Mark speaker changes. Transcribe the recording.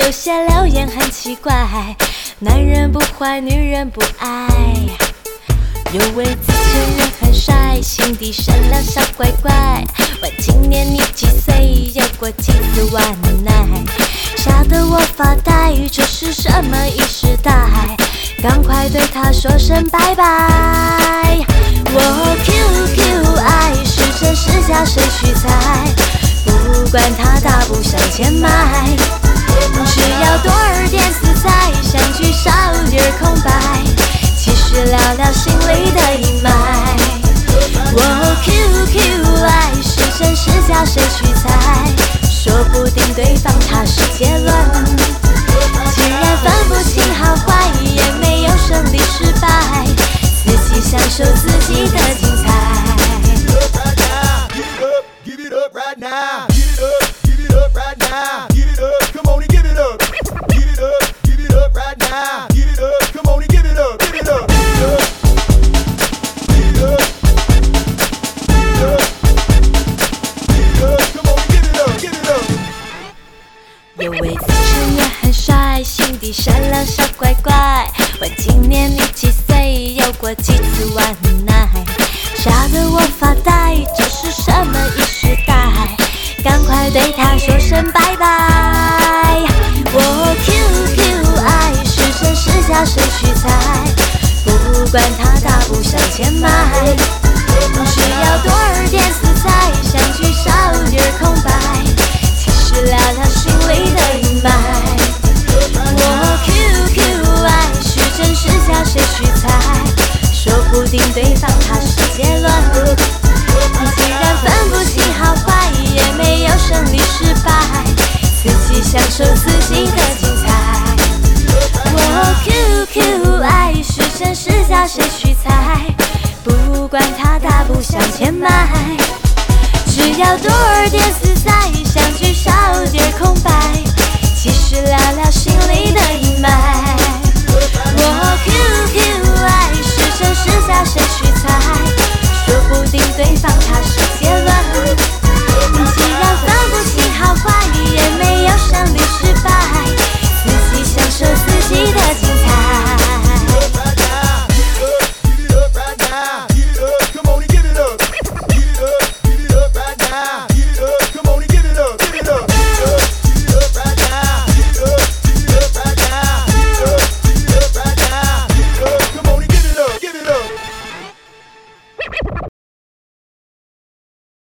Speaker 1: 有些留言很奇怪，男人不坏，女人不爱。有位自称人很帅，心地善良小乖乖。问今年你几岁？有过几次晚奶？吓得我发呆，这是什么异时代？赶快对他说声拜拜。我 QQ 爱是真是假，谁去猜？不管他大步向前迈，只要多儿点自在，相聚少点空白，其实聊聊心里的阴霾。我 QQ 爱是真是假，谁去猜？说不定对方他是结论，既然分不清好坏，也没有胜利失败，自己享受自己的精彩。有位自称也很帅，心地善良小乖乖。问今年你几岁？有过几次晚奶？吓得我发呆，这是什么异时代？赶快对他说声拜拜。我 QQ 爱是真是假，谁去猜？不管他大步向前迈，只要多儿点自在，相聚少点空白，其实聊聊心里的阴霾。我 QQ 爱是真是假，谁去猜？说不定对方他是结论，既然分不清好坏，也没有胜利失败，自己享受自己的精彩。我 QQ 爱是真是假，谁去猜？不管他大步向前迈，只要多儿点自在，相聚少点空白，其实聊聊心里的阴霾。